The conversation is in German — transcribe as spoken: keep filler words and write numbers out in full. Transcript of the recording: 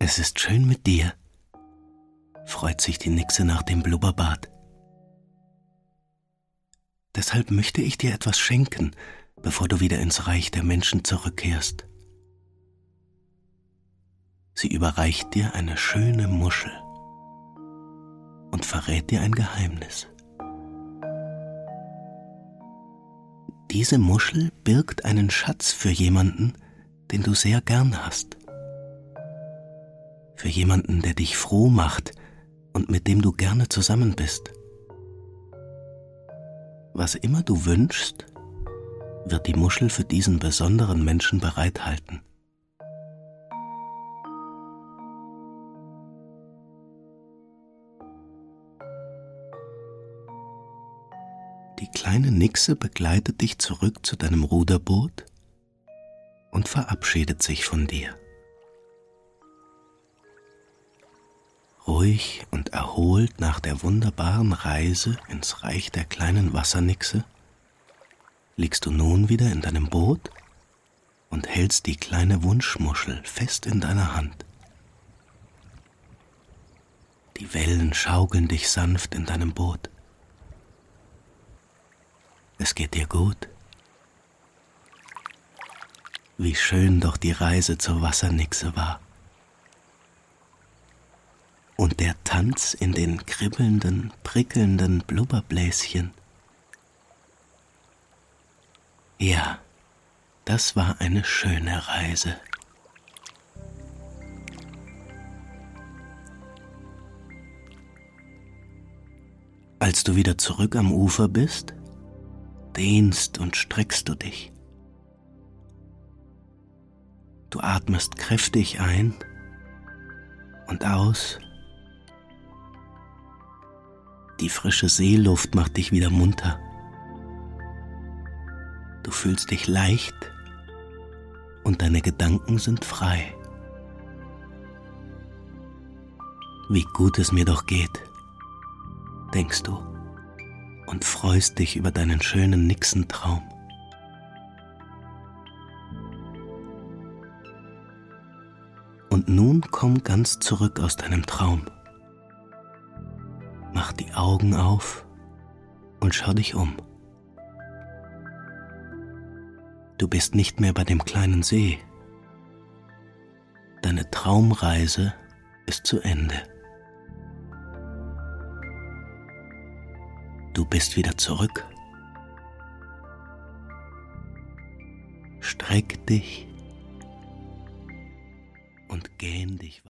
Es ist schön mit dir, freut sich die Nixe nach dem Blubberbad. Deshalb möchte ich dir etwas schenken, bevor du wieder ins Reich der Menschen zurückkehrst. Sie überreicht dir eine schöne Muschel und verrät dir ein Geheimnis. Diese Muschel birgt einen Schatz für jemanden, den du sehr gern hast. Für jemanden, der dich froh macht und mit dem du gerne zusammen bist. Was immer du wünschst, wird die Muschel für diesen besonderen Menschen bereithalten. Die kleine Nixe begleitet dich zurück zu deinem Ruderboot und verabschiedet sich von dir. Ruhig und erholt nach der wunderbaren Reise ins Reich der kleinen Wassernixe liegst du nun wieder in deinem Boot und hältst die kleine Wunschmuschel fest in deiner Hand. Die Wellen schaukeln dich sanft in deinem Boot. Es geht dir gut. Wie schön doch die Reise zur Wassernixe war. Und der Tanz in den kribbelnden, prickelnden Blubberbläschen. Ja, das war eine schöne Reise. Als du wieder zurück am Ufer bist, dehnst und streckst du dich. Du atmest kräftig ein und aus. Die frische Seeluft macht dich wieder munter. Du fühlst dich leicht und deine Gedanken sind frei. Wie gut es mir doch geht, denkst du, und freust dich über deinen schönen Nixentraum. Und nun komm ganz zurück aus deinem Traum. Mach die Augen auf und schau dich um. Du bist nicht mehr bei dem kleinen See. Deine Traumreise ist zu Ende. Du bist wieder zurück. Streck dich und gähn dich.